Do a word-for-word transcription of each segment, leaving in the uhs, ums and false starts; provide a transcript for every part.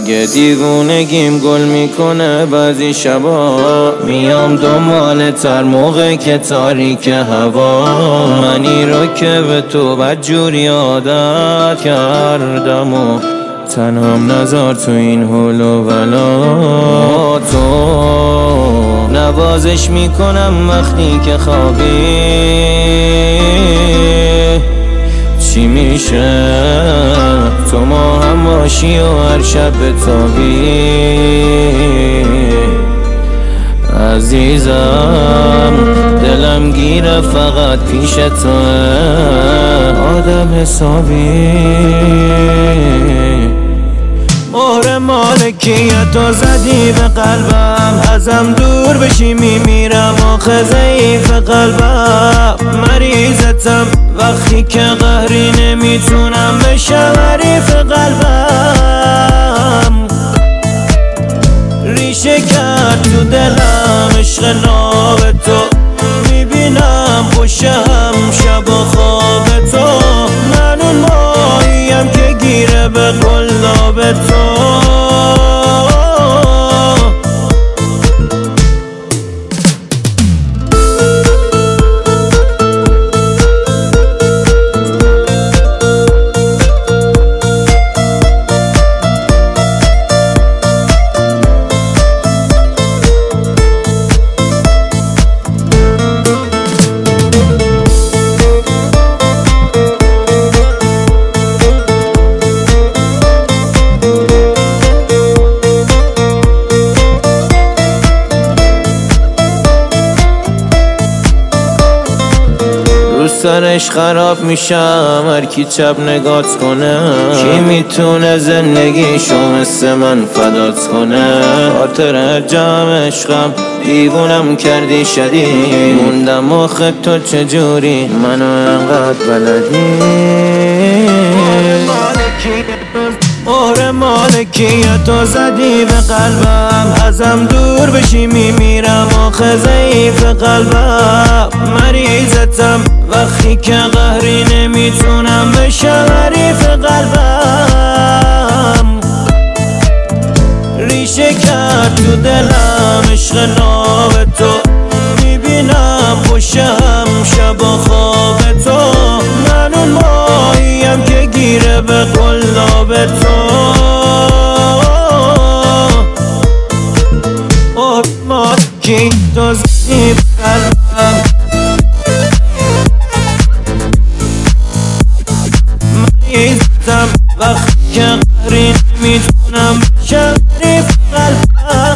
اگه دیوونگیم گل میکنه بعضی شبا، میام دنبال تر موقع که تاریک هوا. منی رو که به تو بدجوری عادت کردم و تنهام نذار تو این حول و ولا. تو نوازش میکنم وقتی که خوابی، چی میشه تو ما هم باشی و هر شب بتابی. عزیزم دلم گیره فقط پیش تو آدم حسابی. مهر مالکیت تو زدی به قلبم، ازم دور بشی میمیرم آخه ضعیف قلبم. مریضتم وقتی که قهری نمیتونم بشم حریف قلبم. ریشه کرد تو دلم عشق ناب تو، میبینم خوشم شب و خواب تو. من اون ماهیم که گیره به قلاب تو. سرش خراب میشم هر کی چپ نگات کنه. کی میتونه زندگیشو مثل من فدات کنه. خاطر جمع عشقم دیوونم کردی شدید، موندم آخه تو چجوری منو انقدر بلدی. مهر مالکیت تو زدی به قلبم، ازم دور بشی میمیرم آخه ضعیف قلبم. مریضتم وقتی که قهری نمیتونم بشم حریف قلبم. ریشه کرد تو دلم عشق ناب تو، میبینم خوشم شب و خواب تو. من اون ماهیم که گیره به قلاب تو. اوه مالکی تو زدی به قلبم، مریضتم وقتی که قهری نمیتونم بشم حریف قلبم.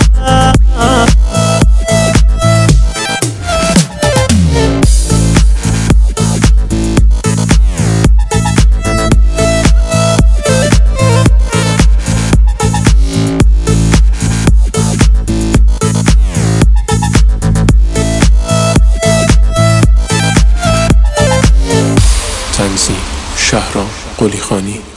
تنظیم شهرام قلیخانی.